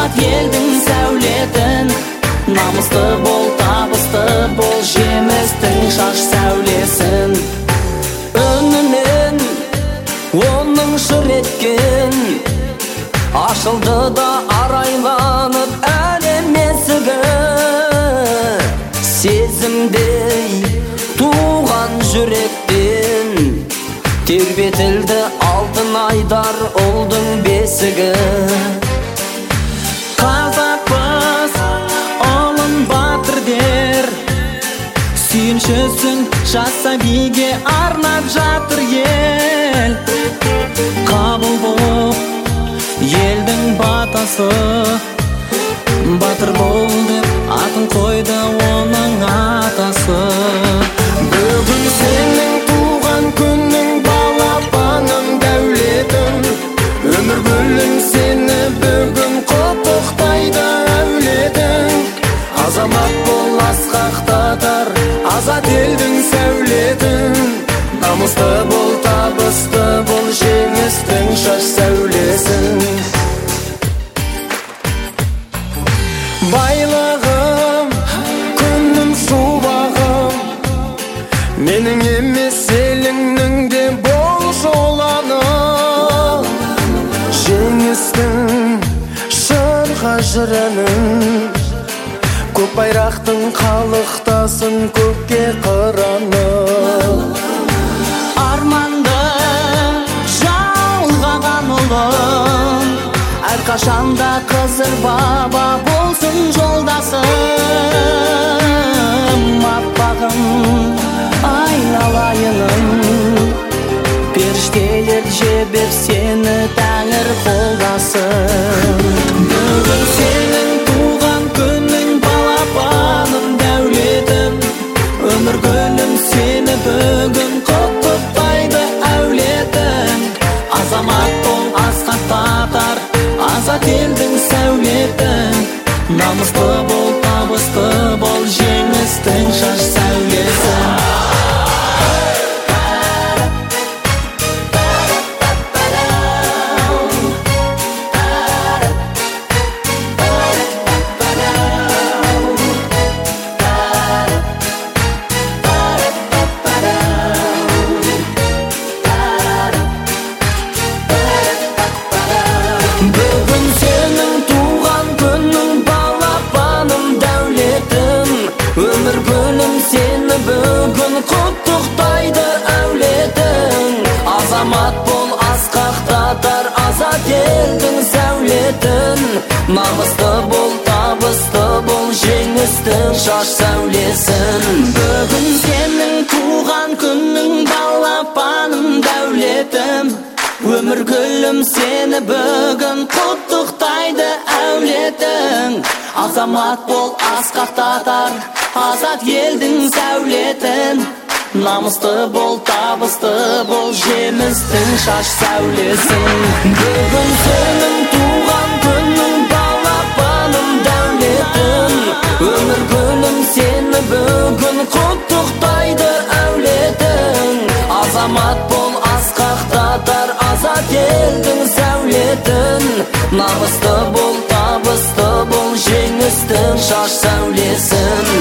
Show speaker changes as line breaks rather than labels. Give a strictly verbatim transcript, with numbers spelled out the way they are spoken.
азат елдің сәулетін. Намысты бол, табысты бол, жемістің шаш сәулесін. Үнінен оның шыр еткен ашылды да арайланып әлем есігі. Сезімдей туған жүректен тербетілді алтын айдар ұлдың бесігі. Қазақпыз ұлын батыр дер, сүйіншісін жас сәбиге арнап жатыр ел. Қабыл болып елдің батасы, батыр бол деп атын қойды оның атасы. Бүгін сенің туған күнің, балапаным дәулетім. Өмір гүлің сені бүгін құттықтайды әулетің. Азамат бол, асқақтатар азат елдің сәулетін. Намысты бол, табысты бол, жеңістің шаш сәулесін. Байлығым, күнім, шуағым, менің емес еліңнің де бол жоланы. Жеңістің шырға жырының, көк байрақтың қалықтасын көкке қыраны. Арманды жалғаған ұлым, әрқашанда қызыр баба болсын жолдасым. Аппағым, айналайыным, періштелер жебеп сені тәңір қолдасын. Бүгін сенің туған күнің, балапаным дәулетім. Өмір гүлім сені бүгін құттықтайды әулетің. Азамат бол, асқақтатар азат елдің сәулетін. Намысты бол, табысты бол, жеңістің шаш сәулесін. Бүгін сенің туған күнің, балапаным дәулетім. Өмір гүлім сені бүгін құттықтайды әулетің. Азамат бол, асқақтатар азат елдің сәулетін. Намысты бол, табысты бол, жеңістің шаш сәулесін. Бүгін сенің туған күнің, балапаным дәулетім. Өмір гүлім сені бүгін құттықтайды әулетің. Азамат бол, асқақтатар азат елдің сәулетін. Намысты бол, табысты бол, жемістің шаш сәулесін. Бүгін сенің туған күнің, балапаным дәулетім. Өмір гүлім сені бүгін құттықтайды әулетің. Азамат бол, асқақтатар азат елдің сәулетін. Намысты бол, табысты бол, жеңістің шаш сәулесін.